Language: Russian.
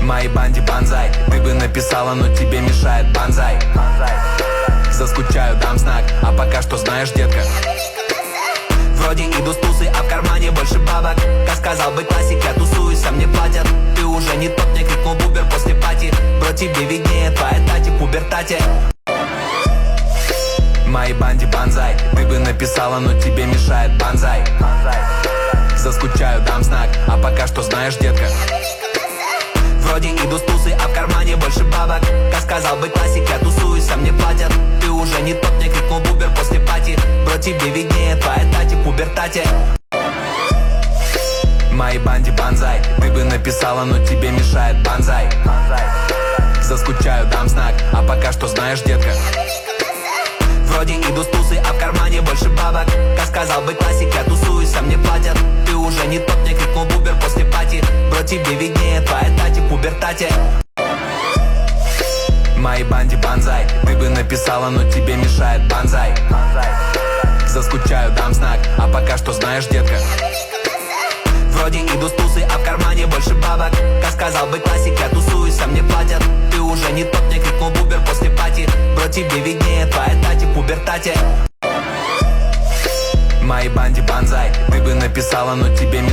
Моей банде банзай. Ты бы написала, но тебе мешает банзай. Заскучаю, дам знак, а пока что знаешь, детка, вроде иду с тусы, а в кармане больше бабок. Как сказал бы классик, я тусуюсь, а мне платят. Ты уже не тот, мне крикнул бубер после пати. Бро, тебе виднее, твоя тати в пубертате. Моей банде банзай. Ты бы написала, но тебе мешает банзай. Заскучаю, дам знак, а пока что знаешь, детка, вроде иду с тусы, а в кармане больше бабок. Как сказал бы классик, я тусуюсь, а мне платят. Ты уже не тот, мне крикнул бубер после пати. Бро, тебе виднее, твоя тати в пубертате. Моей банде банзай. Ты бы написала, но тебе мешает банзай. Заскучаю, дам знак, а пока что знаешь, детка, вроде иду с тусы, а в кармане больше бабок. Как сказал бы классик, я тусуюсь, а мне платят. Ты уже не тот, мне крикнул бубер после пати. Бро, тебе виднее, твоя тати в пубертате. Моей банде банзай. Ты бы написала, но тебе мешает банзай. Заскучаю, дам знак, а пока что знаешь, детка, вроде иду с тусы, а в кармане больше бабок. Как сказал бы классик, я тусуюсь, а мне платят. Ты уже не тот, мне крикнул бубер после пати. Бро, тебе виднее, твоя тати в пубертате. Моей банде банзай. Ты бы написала, но тебе мешает